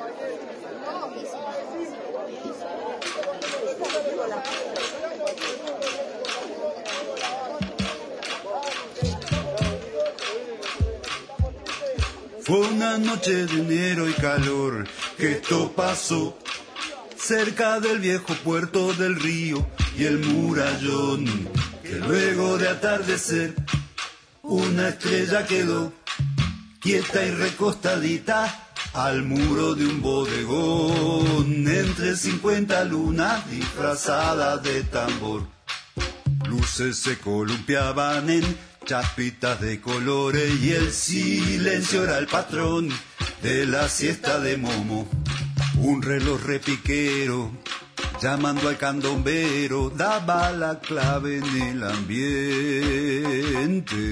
Fue una noche de enero y calor que esto pasó cerca del viejo puerto del río y el murallón, que luego de atardecer una estrella quedó quieta y recostadita al muro de un bodegón, entre 50 lunas disfrazadas de tambor. Luces se columpiaban en chapitas de colores y el silencio era el patrón de la siesta de Momo. Un reloj repiquero llamando al candombero daba la clave en el ambiente.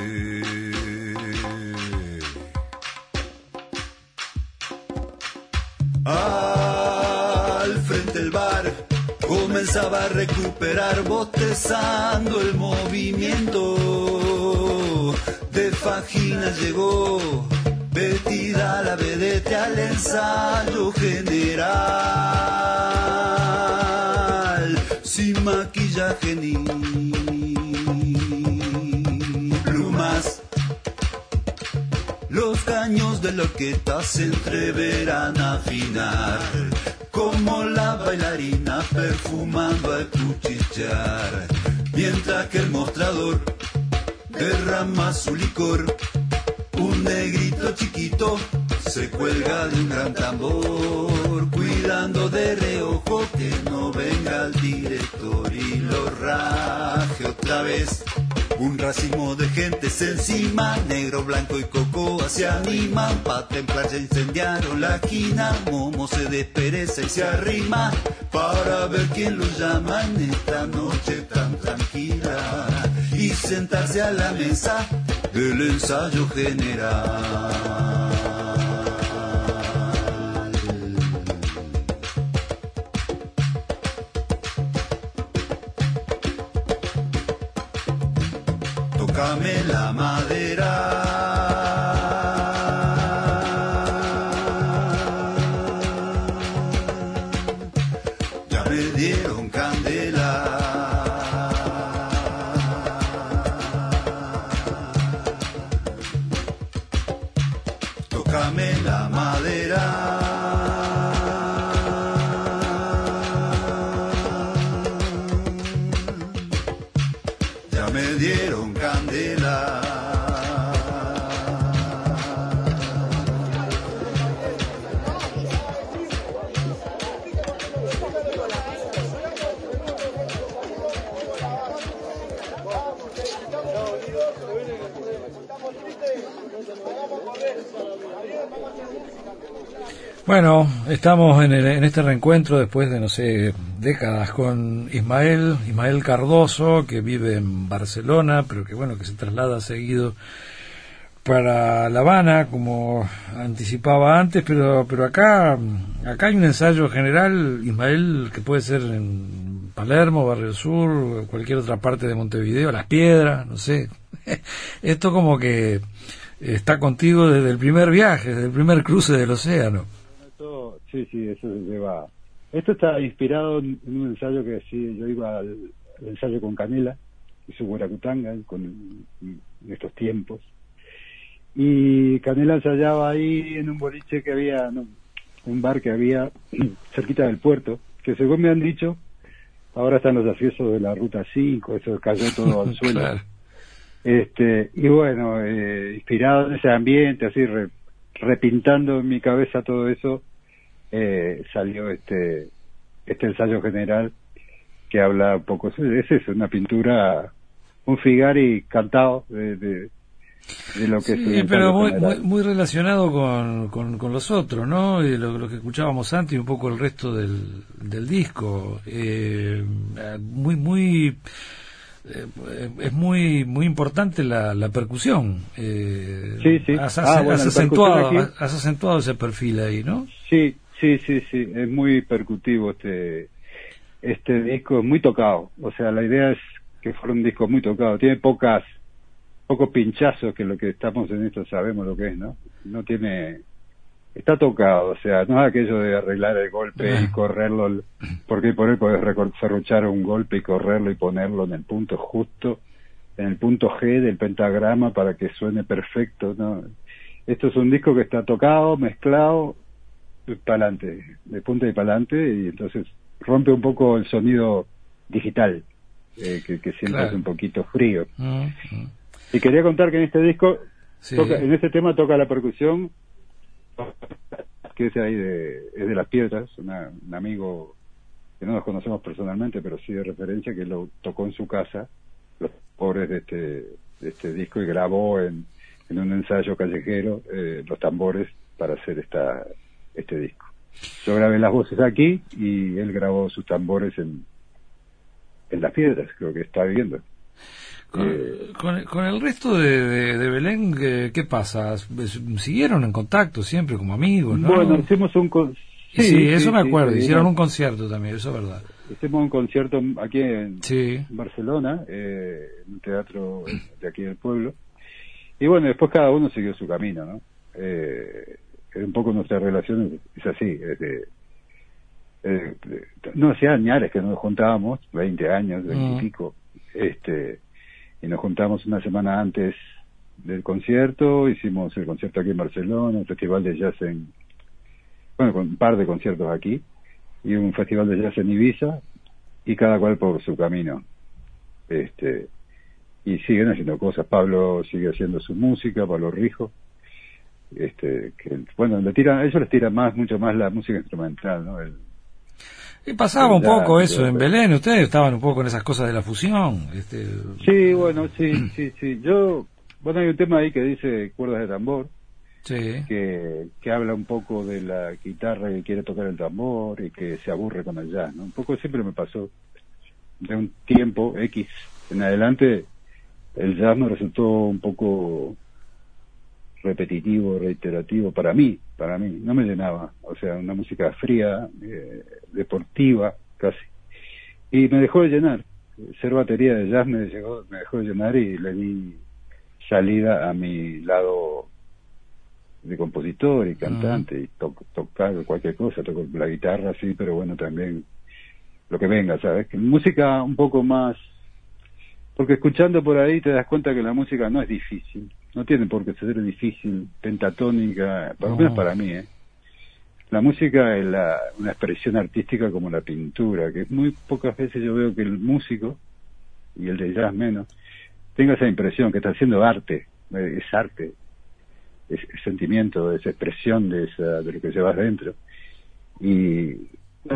Al frente del bar comenzaba a recuperar bostezando el movimiento. De Fagina llegó vestida la vedette al ensayo general, sin maquillaje ni plumas. Los caños de la orquesta se entreverán a afinar, como la bailarina perfumando a cuchillar, mientras que el mostrador derrama su licor. Un negrito chiquito se cuelga de un gran tambor, cuidando de reojo que no venga el director y lo raje otra vez. Un racimo de gentes encima, negro, blanco y coco se animan, pa' templar ya incendiaron la esquina. Momo se despereza y se arrima para ver quién lo llama en esta noche tan tranquila y sentarse a la mesa del ensayo general. Tócame la madera. Ya me dieron candela. Tócame la madera. Ya me dieron candela. Bueno, estamos en este reencuentro después de, no sé, décadas con Ismael Cardoso, que vive en Barcelona, pero que bueno, que se traslada seguido para La Habana, como anticipaba antes, pero acá hay un ensayo general, Ismael, que puede ser en Palermo, Barrio Sur, cualquier otra parte de Montevideo, Las Piedras, no sé. Esto como que está contigo desde el primer viaje, desde el primer cruce del océano. Sí, eso se lleva. Esto está inspirado en un ensayo que sí, yo iba al ensayo con Canela, hizo Guaracutanga en estos tiempos, y Canela ensayaba ahí en un boliche que había, no, un bar que había cerquita del puerto, que según me han dicho, ahora están los accesos de la Ruta 5, eso cayó todo al suelo. Claro. Y bueno, inspirado en ese ambiente, así repintando en mi cabeza todo eso, salió este ensayo general que habla un poco, es eso, una pintura, un Figari cantado de lo que sí, es pero muy relacionado con los otros, ¿no? Y lo que escuchábamos antes y un poco el resto del disco, es muy importante la percusión. Sí. Has Percusión acentuado ese perfil ahí, ¿no? Sí, es muy percutivo este disco, es muy tocado, o sea, la idea es que fuera un disco muy tocado, tiene pocos pinchazos, que lo que estamos en esto sabemos lo que es, ¿no? No tiene está tocado, o sea, no es aquello de arreglar el golpe y correrlo, porque por ahí podés serruchar un golpe y correrlo y ponerlo en el punto justo, en el punto G del pentagrama para que suene perfecto, ¿no? Esto es un disco que está tocado, mezclado, para adelante, de punta y para adelante, y entonces rompe un poco el sonido digital, que siempre claro. es un poquito frío. Y quería contar que en este disco, sí. en este tema toca la percusión, que es ahí es de Las Piedras, un amigo que no nos conocemos personalmente, pero sí de referencia, que lo tocó en su casa, los pobres de este disco, y grabó en un ensayo callejero los tambores para hacer este disco. Yo grabé las voces aquí y él grabó sus tambores en Las Piedras, creo que está viviendo. Con el resto de Belén, ¿qué pasa? ¿Siguieron en contacto siempre como amigos, no? Bueno, hicimos un... Sí, eso me acuerdo, hicieron un concierto también, eso es verdad. Hicimos un concierto aquí en sí. Barcelona, en un teatro de aquí del pueblo, y bueno, después cada uno siguió su camino, ¿no? Un poco nuestra relación es así, no hacía años que nos juntábamos, 20 años, 20 y pico, y nos juntamos una semana antes del concierto, hicimos el concierto aquí en Barcelona, el festival de jazz con un par de conciertos aquí, y un festival de jazz en Ibiza, y cada cual por su camino. Y siguen haciendo cosas. Pablo sigue haciendo su música, Pablo Rijo, que bueno, ellos les tiran mucho más la música instrumental, ¿no? Y pasaba un poco eso en Belén, ustedes estaban un poco en esas cosas de la fusión. Sí, bueno, sí. Bueno, hay un tema ahí que dice cuerdas de tambor, sí. que habla un poco de la guitarra que quiere tocar el tambor y que se aburre con el jazz, ¿no? Un poco siempre me pasó, de un tiempo X en adelante, el jazz me resultó un poco repetitivo, reiterativo, para mí, no me llenaba, o sea, una música fría, deportiva, casi, y me dejó de llenar. Ser batería de jazz me dejó de llenar, y le di salida a mi lado de compositor y cantante, y tocar cualquier cosa, toco la guitarra, sí, pero bueno, también lo que venga, ¿sabes? Que música un poco más, porque escuchando por ahí te das cuenta que la música no es difícil, no tiene por qué ser difícil, pentatónica, por lo menos para mí, La música es una expresión artística como la pintura, que muy pocas veces yo veo que el músico, y el de jazz menos, tenga esa impresión que está haciendo arte, es arte, es sentimiento, es expresión de lo que llevas dentro. Y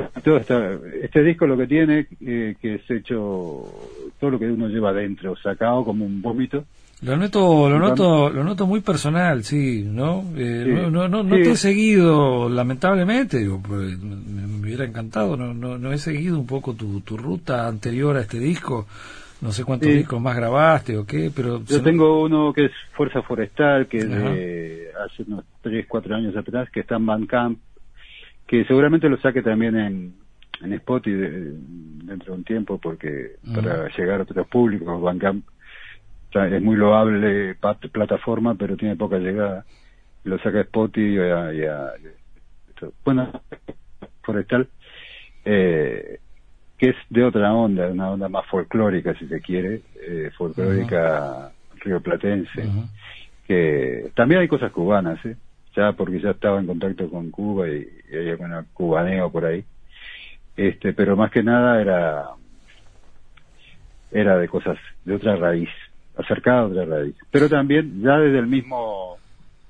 este disco lo que tiene, que es hecho todo lo que uno lleva dentro, sacado como un vómito. Lo noto muy personal, sí, ¿no? No te he seguido, lamentablemente, pues, me hubiera encantado, no he seguido un poco tu ruta anterior a este disco, no sé cuántos discos más grabaste o qué, pero... Yo tengo uno que es Fuerza Forestal, que es de hace unos 3-4 años atrás, que está en Bandcamp, que seguramente lo saque también en Spotify dentro de un tiempo, porque para llegar a otros públicos, Bandcamp es muy loable plataforma, pero tiene poca llegada. Lo saca Spotify bueno, Forestal, que es de otra onda, una onda más folclórica, si se quiere, folclórica rioplatense, que también hay cosas cubanas, ya porque ya estaba en contacto con Cuba y hay alguna cubaneo por ahí, pero más que nada era de cosas de otra raíz, acercada a otra raíz, pero también ya desde el mismo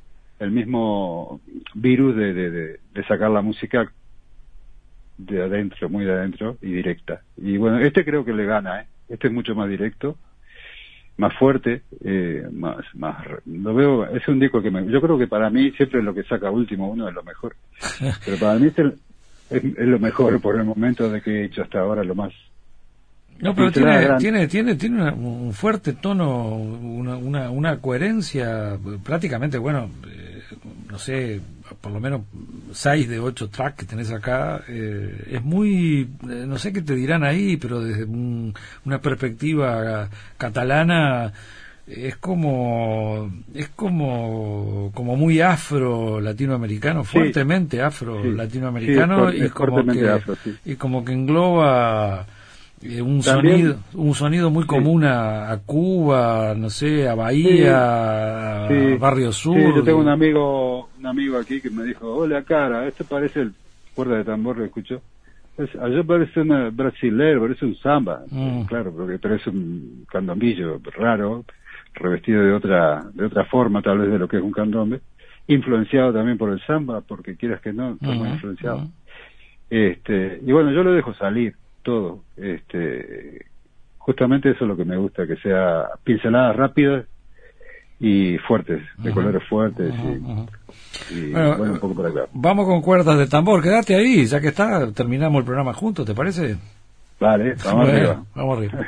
virus de sacar la música de adentro, muy de adentro y directa. Y bueno, creo que le gana, este es mucho más directo, más fuerte, más lo veo, es un disco que yo creo que para mí siempre lo que saca último uno es lo mejor, pero para mí es lo mejor por el momento de que he hecho hasta ahora, lo más. No, pero tiene un fuerte tono, una coherencia, prácticamente, bueno, no sé, por lo menos 6 de 8 tracks que tenés acá, es muy, no sé qué te dirán ahí, pero desde una perspectiva catalana, es como muy afro latinoamericano, fuertemente afro latinoamericano, y como que engloba un sonido muy común a Cuba, no sé, a Bahía, a Barrio Sur. Sí, yo tengo un amigo aquí que me dijo, hola cara, este parece el cuerda de tambor, lo escuchó. Allá parece un brasilero, parece un samba. Claro, pero es un candombillo raro, revestido de otra forma tal vez de lo que es un candombe, influenciado también por el samba, porque quieras que no, estamos influenciados. Y bueno, yo lo dejo salir todo, justamente eso es lo que me gusta, que sea pinceladas rápidas y fuertes, de colores fuertes, y bueno, un poco por acá. Vamos con cuerdas de tambor, quédate ahí, ya que terminamos el programa juntos, ¿te parece? Vale, vamos arriba. Vamos arriba.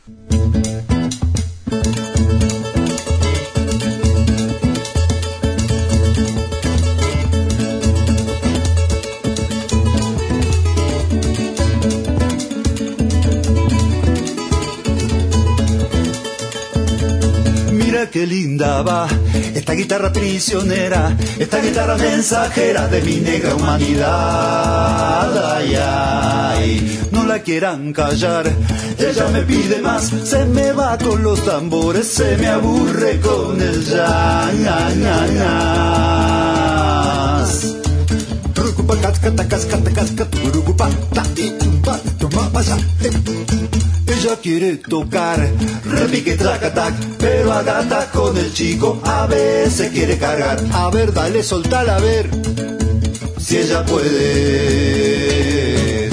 Mira qué linda va esta guitarra prisionera, esta guitarra mensajera de mi negra humanidad. Ay, ay, no la quieran callar, ella me pide más, se me va con los tambores, se me aburre con el jazz. Ella quiere tocar repique tracatac, pero agata con el chico, a veces quiere cargar. A ver, dale, soltala, a ver si ella puede.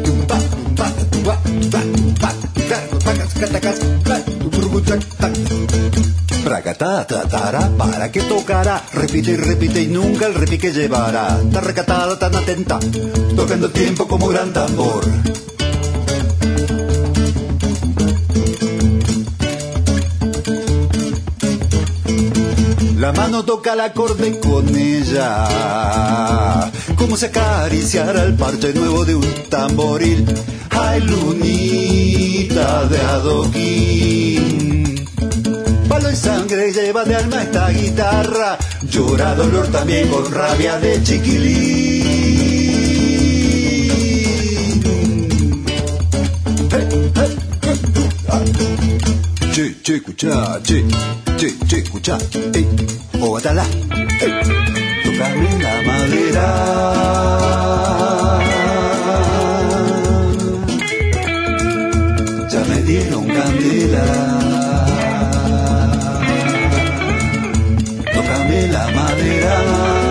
Para que tocará, repite y repite y nunca el repique llevará. Tan recatada, tan atenta, tocando el tiempo como gran tambor. La mano toca el acorde con ella, como si acariciara el parche nuevo de un tamboril. Ay, lunita de adoquín, palo y sangre lleva de alma esta guitarra, llora dolor también con rabia de chiquilín. Che, escuchá, che, escuchá, ógatala, tócame la madera. Ya me dieron candela, tócame la madera.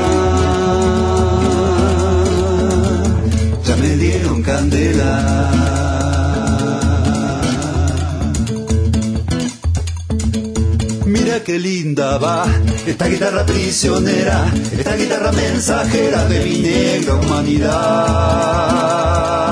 Ya me dieron candela. Mira qué linda va esta guitarra prisionera, esta guitarra mensajera de mi negra humanidad.